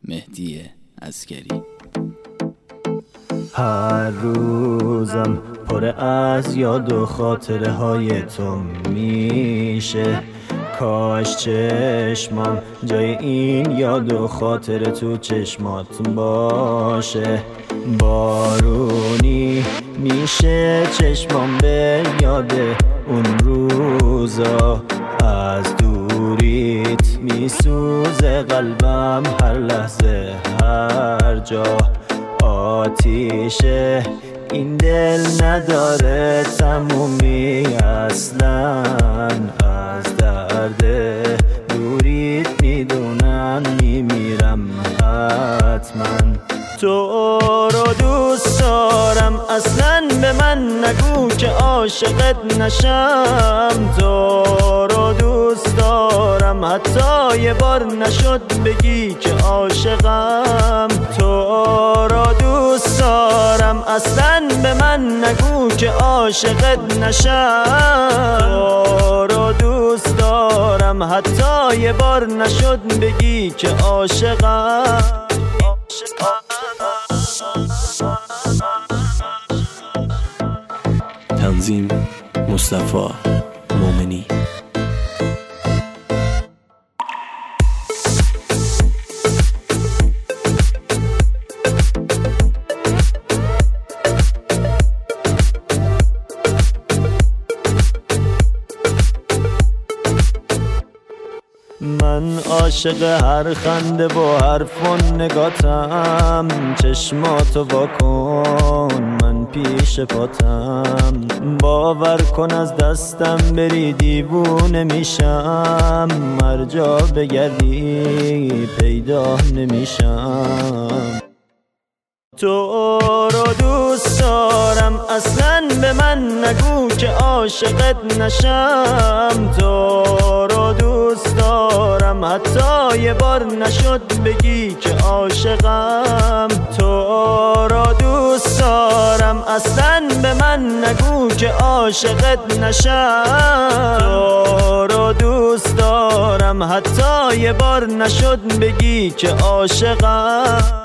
مهدی عسگری. هر روزم پر از یاد و خاطره های تو میشه، کاش چشمام جای این یاد و خاطره تو چشمات باشه. بارونی میشه چشمام به یاد اون روزا، از دوریت میسوزه قلبم هر لحظه هر جا. آتیشه این دل نداره تمومی اصلا، از درد دوریت میدونم میمیرم حتما. تو رو دوست دارم اصلا به من نگو که عاشقت نشم. تو رو دوست دارم حتی یه بار نشد بگی که عاشقم. تو رو دوست دارم اصلا به من نگو که عاشقت نشم. تو رو دوست دارم حتی یه بار نشد بگی که عاشقم. تنظیم مصطفی مومنی. من عاشق هر خنده با حرف و نگاتم، چشماتو واکن من پیش پاتم. باور کن از دستم بری دیوونه میشم، هر جا بگردی پیدا نمیشم. تو رو دوست دارم اصلا به من نگو که عاشقت نشم. تو رو دوست دارم حتی یه بار نشد بگی که عاشقم. تو رو دوست دارم اصلا به من نگو که عاشقت نشم. تو رو دوست دارم حتی یه بار نشد بگی که عاشقم.